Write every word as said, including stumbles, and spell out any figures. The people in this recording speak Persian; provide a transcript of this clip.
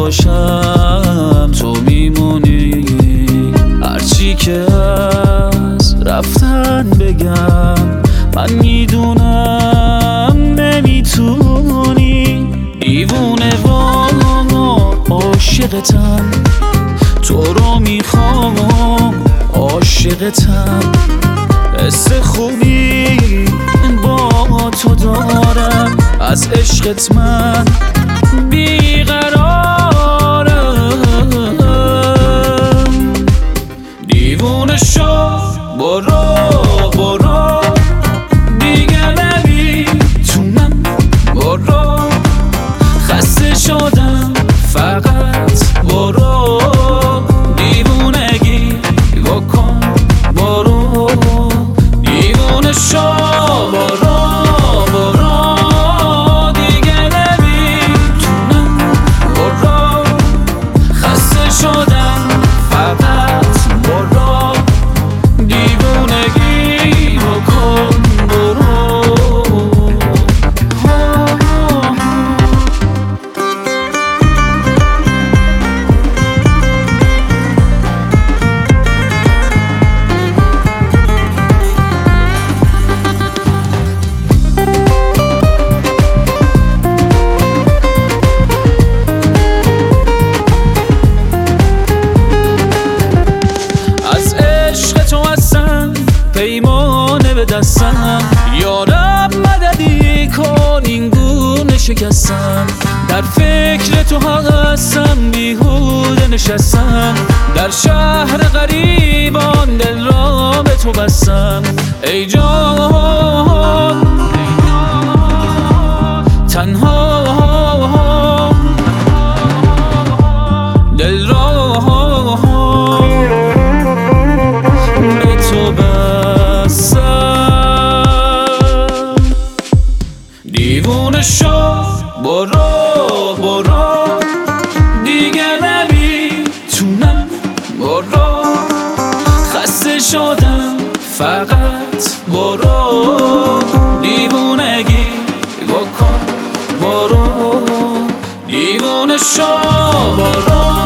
باشم تو میمونی، هرچی که از رفتن بگم من میدونم نمیتونی. دیوونه و عاشقتم، تو رو میخوام عاشقتم. حس خوبی با تو دارم، از عشقت من بیقرارم. دیوونه شو برو برو، دیگه نمیتونم برو، خسته شدم فقط برو. دیوونگی بکن برو، دیوونه شو برو برو، دیگه نمیتونم برو، خسته شدم فقط برو. دیوونگی بکن برو. پیمانه به دستم، یارم مددی کن این گونه شکستم. در فکر تو هستم بیهوده نشستم، در شهر غریبان دل را به تو بستم. ای جان تنها دل را به تو بستم. دیوونه شو برو برو، دیگه نمیتونم برو، خسته شدم فقط برو. دیوونگی بکن برو، دیوونه شو برو.